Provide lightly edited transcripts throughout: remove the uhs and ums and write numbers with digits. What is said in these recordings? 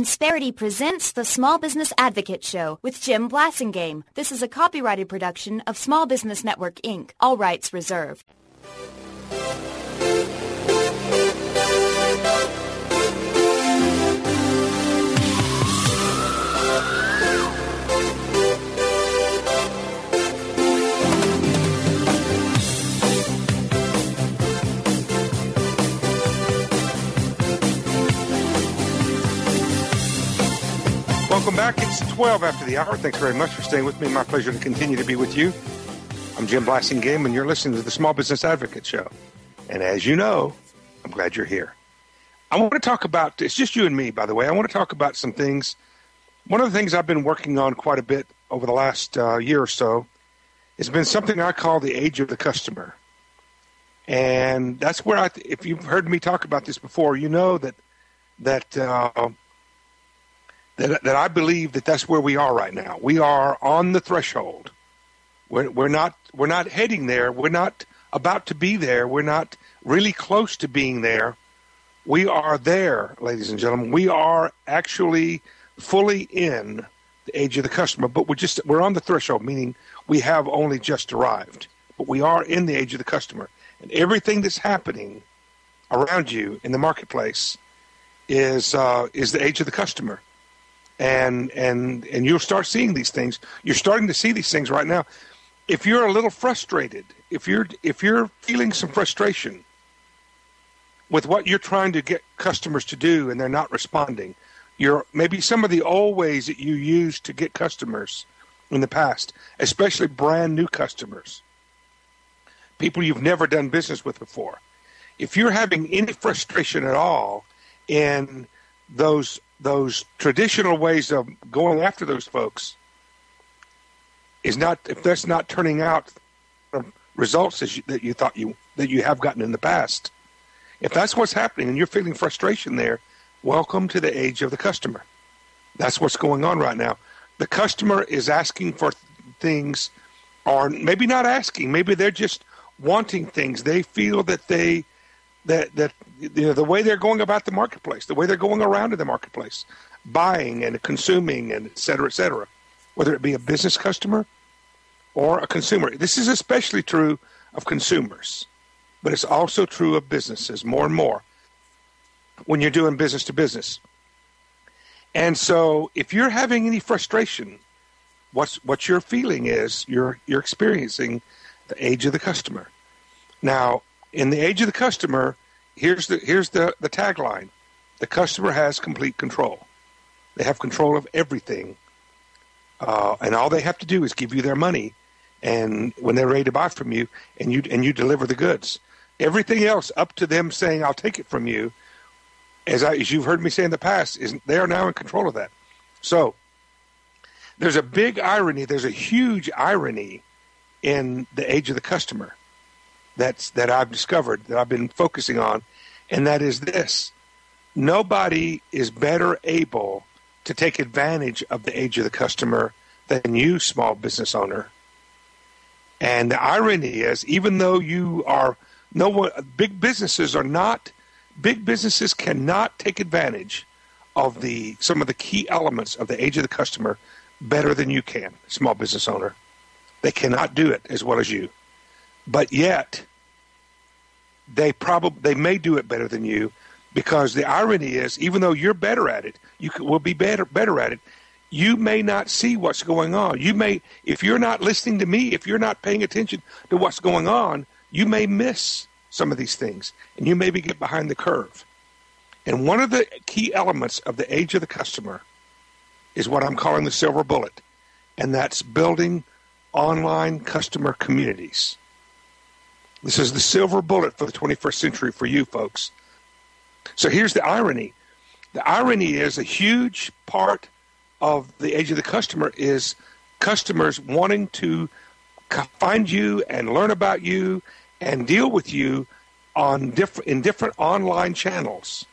Insperity presents the Small Business Advocate Show with Jim Blasingame. This is a copyrighted production of Small Business Network, Inc., all rights reserved. Welcome back. It's 12 after the hour. Thanks very much for staying with me. My pleasure to continue to be with you. I'm Jim Blasingame, and you're listening to the Small Business Advocate Show. And as you know, I'm glad you're here. I want to talk about, it's just you and me, by the way. I want to talk about some things. One of the things I've been working on quite a bit over the last year or so has been something I call the age of the customer. And that's where, if you've heard me talk about this before, you know that I believe that that's where we are right now. We are on the threshold. We're not heading there. We're not about to be there. We're not really close to being there. We are there, ladies and gentlemen. We are actually fully in the age of the customer, but we're on the threshold, meaning we have only just arrived. But we are in the age of the customer, and everything that's happening around you in the marketplace is the age of the customer. And you'll start seeing these things. You're starting to see these things right now. If you're a little frustrated, if you're feeling some frustration with what you're trying to get customers to do and they're not responding, maybe some of the old ways that you used to get customers in the past, especially brand new customers, people you've never done business with before. If you're having any frustration at all in those traditional ways of going after those folks, if that's not turning out results that you thought that you have gotten in the past, if that's what's happening and you're feeling frustration there, welcome to the age of the customer. That's what's going on right now. The customer is asking for things, or maybe not asking, maybe they're just wanting things. They feel that the way they're going about the marketplace, the way they're going around in the marketplace, buying and consuming and et cetera, whether it be a business customer or a consumer. This is especially true of consumers, but it's also true of businesses more and more when you're doing business to business. And so if you're having any frustration, what you're feeling is you're experiencing the age of the customer. Now, in the age of the customer, here's the tagline. The customer has complete control. They have control of everything. And all they have to do is give you their money, and when they're ready to buy from you, and you deliver the goods. Everything else up to them saying, I'll take it from you, as you've heard me say in the past, they are now in control of that. So there's a big irony, there's a huge irony in the age of the customer that I've discovered, that I've been focusing on, and that is this. Nobody is better able to take advantage of the age of the customer than you, small business owner. And the irony is, even though big businesses cannot take advantage of some of the key elements of the age of the customer better than you can, small business owner. They cannot do it as well as you. But yet, they may do it better than you, because the irony is, even though you're better at it, will be better at it, you may not see what's going on. If you're not listening to me, if you're not paying attention to what's going on, you may miss some of these things, and you maybe get behind the curve. And one of the key elements of the age of the customer is what I'm calling the silver bullet, and that's building online customer communities. This is the silver bullet for the 21st century for you folks. So here's the irony. The irony is a huge part of the age of the customer is customers wanting to find you and learn about you and deal with you in different online channels.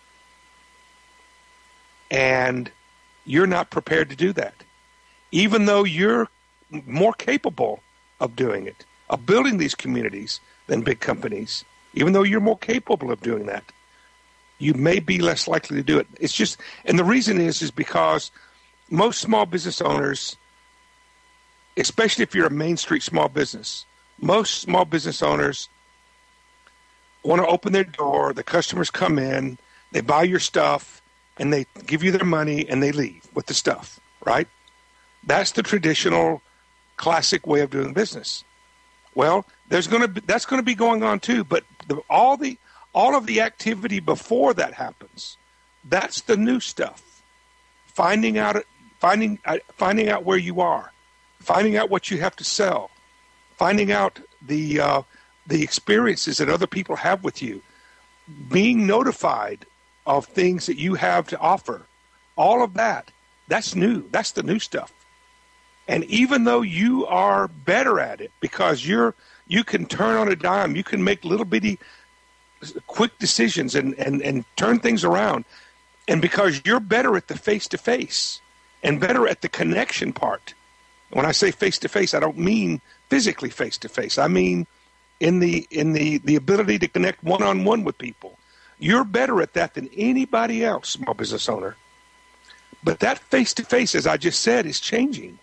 And you're not prepared to do that. Even though you're more capable of doing it, of building these communities than big companies, even though you're more capable of doing that, you may be less likely to do it. It's just, and the reason is because most small business owners, especially if you're a Main Street small business, most small business owners want to open their door, the customers come in, they buy your stuff, and they give you their money, and they leave with the stuff, right? That's the traditional, classic way of doing business. Well, that's going to be going on too, but all of the activity before that happens, that's the new stuff. Finding out where you are, finding out what you have to sell, finding out the experiences that other people have with you, being notified of things that you have to offer, all of that, that's new. That's the new stuff. And even though you are better at it because you can turn on a dime, you can make little bitty quick decisions and turn things around. And because you're better at the face-to-face and better at the connection part. When I say face-to-face, I don't mean physically face-to-face. I mean in the ability to connect one-on-one with people. You're better at that than anybody else, small business owner. But that face-to-face, as I just said, is changing.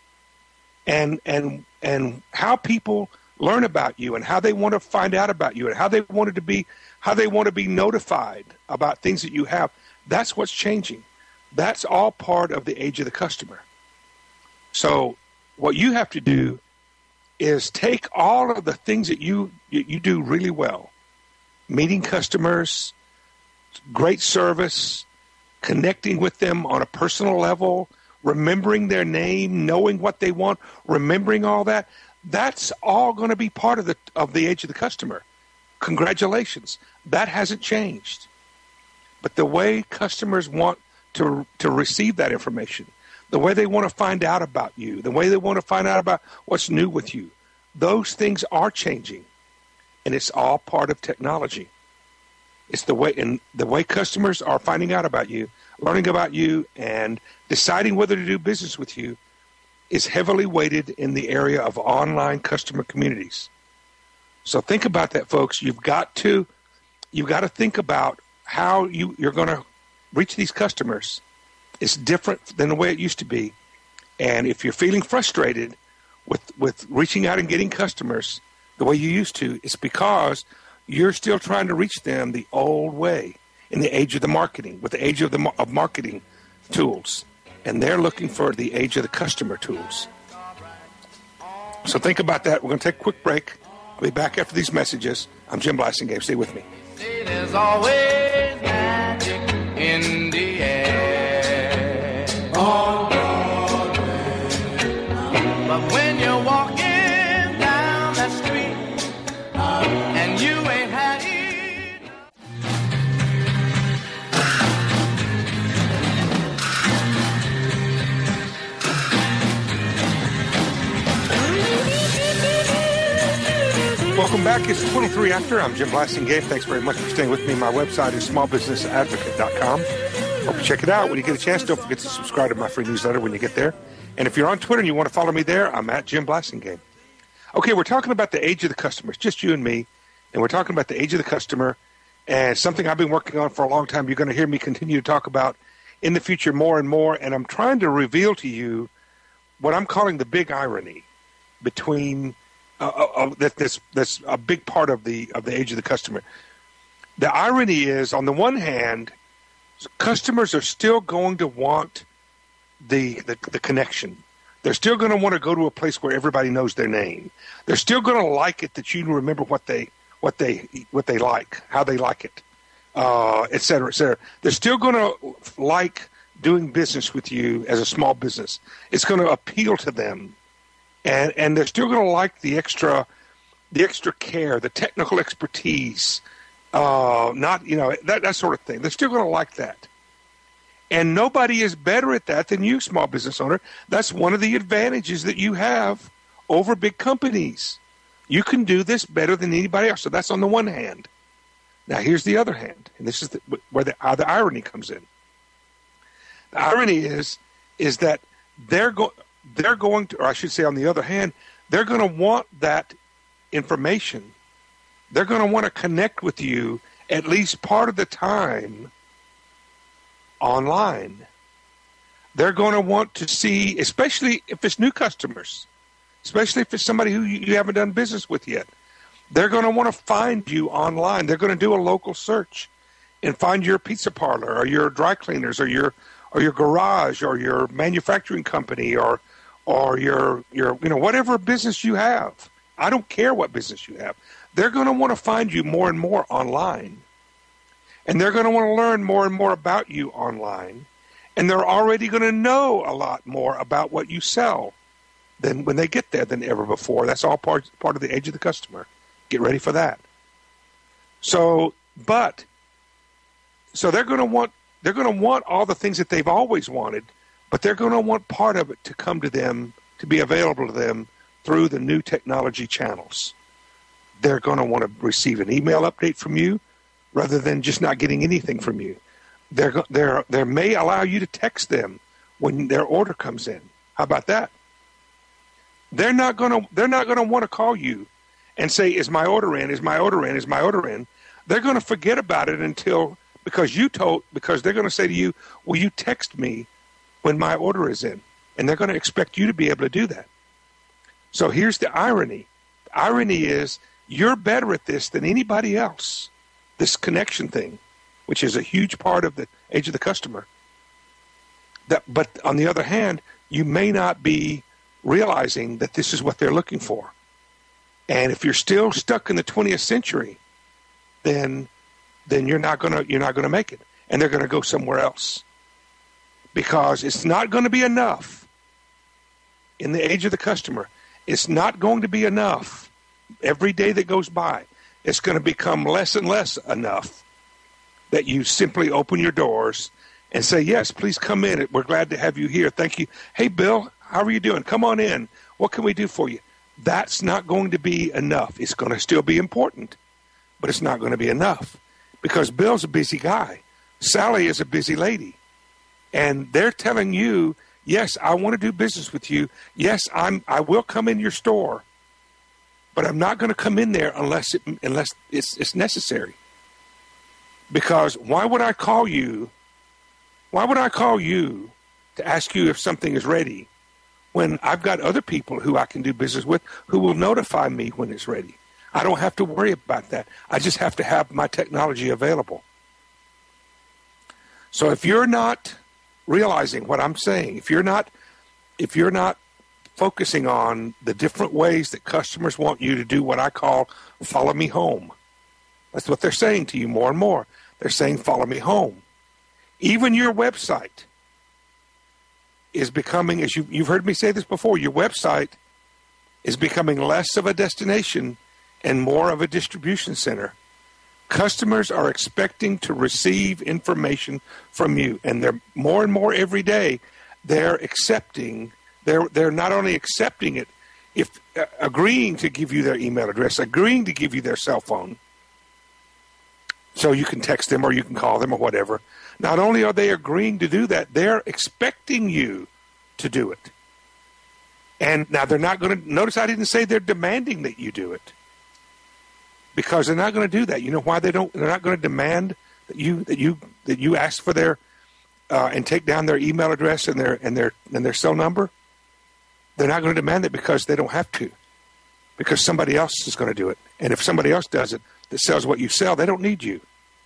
And how people learn about you and how they want to find out about you and how they want to be notified about things that you have, that's what's changing. That's all part of the age of the customer. So what you have to do is take all of the things that you do really well, meeting customers, great service, connecting with them on a personal level, remembering their name, knowing what they want, remembering all that. That's all going to be part of the age of the customer. Congratulations. That hasn't changed. But the way customers want to receive that information, the way they want to find out about you, the way they want to find out about what's new with you, those things are changing. And it's all part of technology. It's the way customers are finding out about you, learning about you, and deciding whether to do business with you is heavily weighted in the area of online customer communities. So think about that, folks. You've got to think about how you're going to reach these customers. It's different than the way it used to be. And if you're feeling frustrated with reaching out and getting customers the way you used to, it's because you're still trying to reach them the old way in the age of the marketing, with the age of marketing tools. And they're looking for the age of the customer tools. So think about that. We're going to take a quick break. I'll be back after these messages. I'm Jim Blasingame. Stay with me. There's always magic in the air. On Broadway. But when you're walking down that street and you ain't had it. Welcome back. It's 23 after. I'm Jim Blasingame. Thanks very much for staying with me. My website is smallbusinessadvocate.com. Hope you check it out. When you get a chance, don't forget to subscribe to my free newsletter when you get there. And if you're on Twitter and you want to follow me there, I'm at Jim Blasingame. Okay, we're talking about the age of the customer. It's just you and me. And we're talking about the age of the customer. And something I've been working on for a long time. You're going to hear me continue to talk about in the future more and more. And I'm trying to reveal to you what I'm calling the big irony between that's a big part of the age of the customer. The irony is, on the one hand, customers are still going to want the connection. They're still going to want to go to a place where everybody knows their name. They're still going to like it that you remember what they like, how they like it, et cetera, et cetera. They're still going to like doing business with you as a small business. It's going to appeal to them. And they're still going to like the extra care, the technical expertise, that sort of thing. They're still going to like that. And nobody is better at that than you, small business owner. That's one of the advantages that you have over big companies. You can do this better than anybody else. So that's on the one hand. Now here's the other hand, and this is where the irony comes in. The irony is that they're going to, or I should say on the other hand, they're going to want that information. They're going to want to connect with you at least part of the time online. They're going to want to see, especially if it's new customers, especially if it's somebody who you haven't done business with yet. They're going to want to find you online. They're going to do a local search and find your pizza parlor or your dry cleaners or your garage or your manufacturing company or your whatever business you have. I don't care what business you have. They're going to want to find you more and more online. And they're going to want to learn more and more about you online. And they're already going to know a lot more about what you sell than when they get there than ever before. That's all part of the age of the customer. Get ready for that. So they're going to want all the things that they've always wanted, but they're going to want part of it to come to them, to be available to them through the new technology channels. They're going to want to receive an email update from you rather than just not getting anything from you. They may allow you to text them when their order comes in. How about that? They're not going to want to call you and say, "Is my order in? Is my order in? Is my order in?" They're going to forget about it because they're going to say to you, "Will you text me when my order is in?" And they're going to expect you to be able to do that. So here's the irony. The irony is you're better at this than anybody else. This connection thing, which is a huge part of the age of the customer. But on the other hand, you may not be realizing that this is what they're looking for. And if you're still stuck in the 20th century, then you're not gonna make it, and they're gonna go somewhere else, because it's not going to be enough in the age of the customer. It's not going to be enough every day that goes by. It's going to become less and less enough that you simply open your doors and say, "Yes, please come in. We're glad to have you here. Thank you. Hey, Bill, how are you doing? Come on in. What can we do for you?" That's not going to be enough. It's going to still be important, but it's not going to be enough, because Bill's a busy guy. Sally is a busy lady. And they're telling you, "Yes, I want to do business with you. Yes, I will come in your store, but I'm not going to come in there unless it's necessary." Because why would I call you? Why would I call you to ask you if something is ready when I've got other people who I can do business with who will notify me when it's ready? I don't have to worry about that. I just have to have my technology available. So if you're not realizing what I'm saying, if you're not focusing on the different ways that customers want you to do what I call follow me home. That's what they're saying to you more and more. They're saying follow me home. Even your website is becoming, as you've heard me say this before, your website is becoming less of a destination and more of a distribution center. Customers are expecting to receive information from you, and they're more and more every day. They're not only accepting it, if agreeing to give you their email address, agreeing to give you their cell phone, so you can text them or you can call them or whatever. Not only are they agreeing to do that, they're expecting you to do it. And now they're not going to, notice I didn't say they're demanding that you do it, because they're not going to do that. You know why they're not going to demand that you ask for their and take down their email address and their cell number? They're not going to demand it because they don't have to, because somebody else is going to do it. And if somebody else does it that sells what you sell, they don't need you.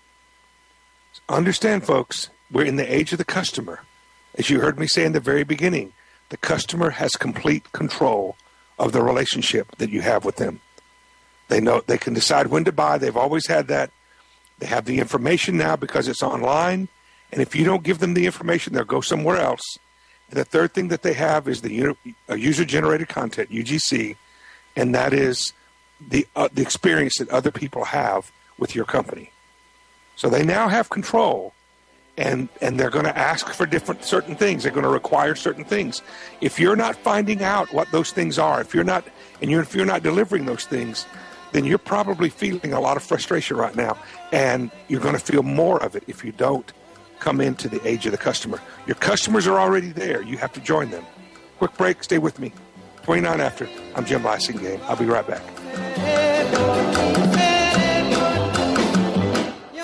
Understand, folks, we're in the age of the customer. As you heard me say in the very beginning, the customer has complete control of the relationship that you have with them. They know they can decide when to buy. They've always had that. They have the information now because it's online. And if you don't give them the information, they'll go somewhere else. And the third thing that they have is the user-generated content, UGC, and that is the experience that other people have with your company. So they now have control, and they're going to ask for certain things. They're going to require certain things. If you're not finding out what those things are, if you're not delivering those things, then you're probably feeling a lot of frustration right now, and you're going to feel more of it if you don't come into the age of the customer. Your customers are already there. You have to join them. Quick break. Stay with me. 29 after. I'm Jim Blasingame. I'll be right back.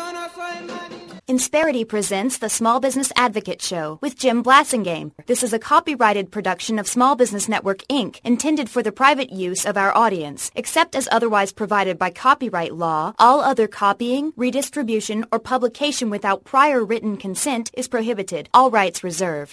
Insperity presents the Small Business Advocate Show with Jim Blasingame. This is a copyrighted production of Small Business Network, Inc., intended for the private use of our audience. Except as otherwise provided by copyright law, all other copying, redistribution, or publication without prior written consent is prohibited. All rights reserved.